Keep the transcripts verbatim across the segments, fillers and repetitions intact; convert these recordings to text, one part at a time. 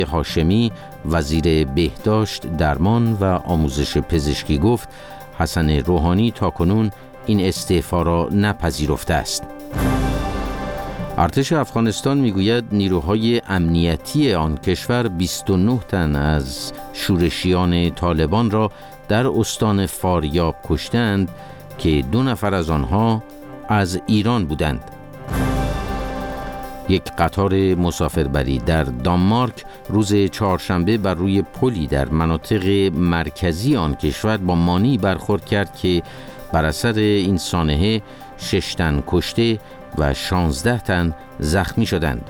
هاشمی وزیر بهداشت، درمان و آموزش پزشکی گفت حسن روحانی تاکنون این استعفا را نپذیرفته است. ارتش افغانستان میگوید نیروهای امنیتی آن کشور بیست و نه تن از شورشیان طالبان را در استان فاریاب کشتند که دو نفر از آنها از ایران بودند. یک قطار مسافربری در دانمارک روز چهارشنبه بر روی پلی در مناطق مرکزی آن کشور با مانی برخورد کرد که بر اثر این سانحه شش تن کشته و شانزده تن زخمی شدند.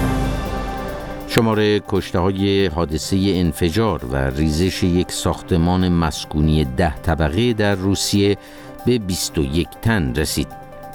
شمار کشته‌های حادثه انفجار و ریزش یک ساختمان مسکونی ده طبقه در روسیه به بیست و یک تن رسید.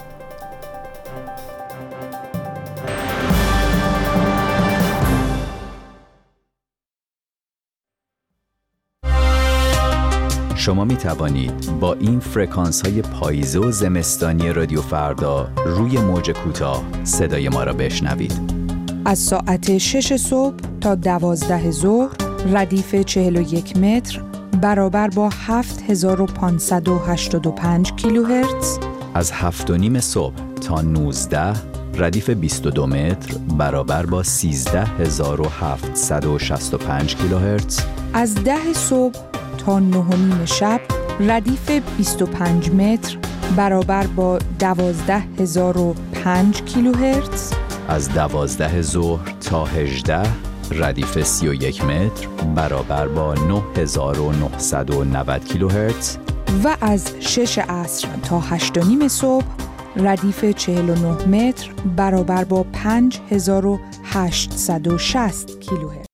شما می توانید با این فرکانس های پاییزه و زمستانی رادیو فردا روی موج کوتاه صدای ما را بشنوید. از ساعت شش صبح تا دوازده ظهر ردیف چهل و یک متر برابر با هفت هزار و پانصد و هشتاد و پنج کیلوهرتز. از هفت و نیم صبح تا نوزده ردیف بیست و دو متر برابر با سیزده هزار و هفتصد و شصت و پنج کیلوهرتز. از ده صبح تا نه و نیم شب ردیف بیست و پنج متر برابر با دوازده هزار و پنج کیلوهرتز. از دوازده ظهر تا هجده ردیف سی و یک متر برابر با نه هزار و نهصد و نود کیلوهرتز. و از شش عصر تا هشت و نیم صبح ردیف چهل و نه متر برابر با پنج هزار و هشتصد و شصت کیلوهرتز.